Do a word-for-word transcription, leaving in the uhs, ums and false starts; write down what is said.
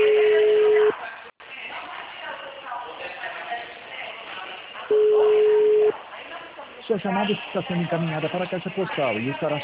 Sua chamada está sendo encaminhada para a caixa postal e estará